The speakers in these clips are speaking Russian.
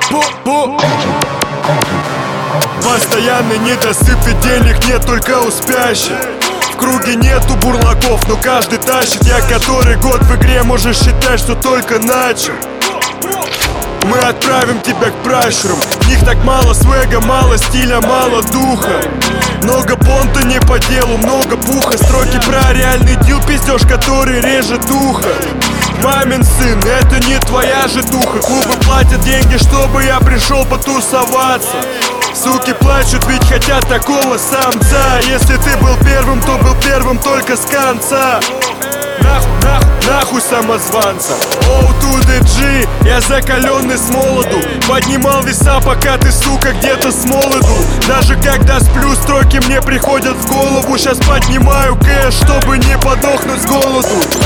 Постоянный недосып и денег нет только у спящих. В круге нету бурлаков, но каждый тащит. Я который год в игре, можешь считать, что только начал. Мы отправим тебя к пращурам. В них так мало свега, мало стиля, мало духа. Много понта не по делу, много пуха. Строки про реальный дил, пиздеж, который режет ухо. Мамин сын, это не твоя же духа. Клубы платят деньги, чтобы я пришел потусоваться. Суки плачут, ведь хотят такого самца. Если ты был первым, то был первым только с конца. Нахуй самозванца. O2DG, я закаленный с молоду. Поднимал веса, пока ты, сука, где-то с молоду. Даже когда сплю, строки мне приходят в голову. Сейчас поднимаю кэш, чтобы не подохнуть с голоду.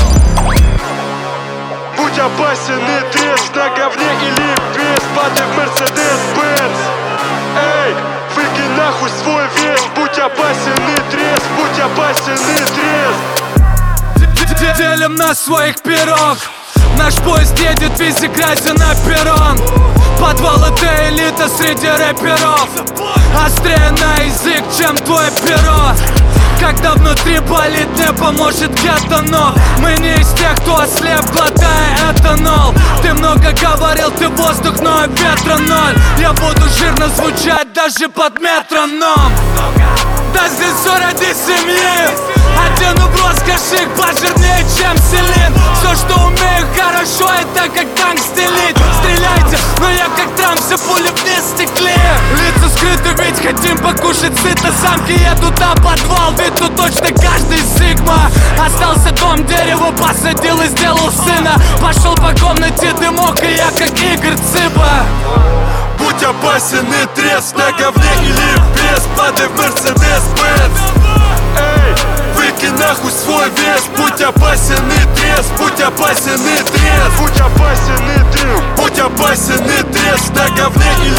Будь опасен и трезв, на говне или без. Падай в Mercedes-Benz. Эй, выкинь нахуй свой вес. Будь опасен и трезв, будь опасен и трезв. Делим на своих пирог. Наш поезд едет везде, грязью на перрон. Подвал — это элита среди рэперов. Острее на язык, чем твое перо. Когда внутри болит, не поможет кетанол. Мы не из тех, кто ослеп, глотая этанол. Ты много говорил, ты воздух, но ветра ноль. Я буду жирно звучать даже под метроном. Да здесь все ради семьи. Одену в роскоши, пожирнее, чем Селин. Все, что умею хорошо, это как танк стелить. Стреляйте, но я как Трамп, все пули вниз стекли. Лица скрыты, ведь хотим покушать сыто. Самки едут на подвал, ведь тут точно каждый сигма. Остался дом, дерево посадил и сделал сына. Пошел по комнате дымок, и я как Игорь Цыба. Будь опасен и трезв, на говне или без. Падай в Mercedes-Benz. Эй, выкинь нахуй свой вес. Будь опасен и трезв, будь опасен и трезв. Будь опасен и трезв, будь опасен и трезв, на говне или